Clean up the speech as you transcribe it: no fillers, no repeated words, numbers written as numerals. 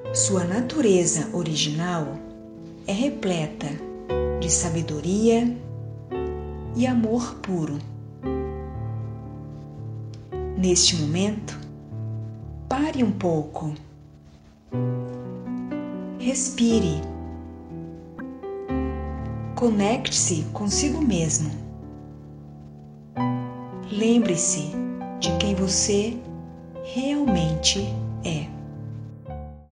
Sua natureza original é repleta de sabedoria e amor puro. Neste momento, pare um pouco. Respire. Conecte-se consigo mesmo. Lembre-se de quem você realmente é.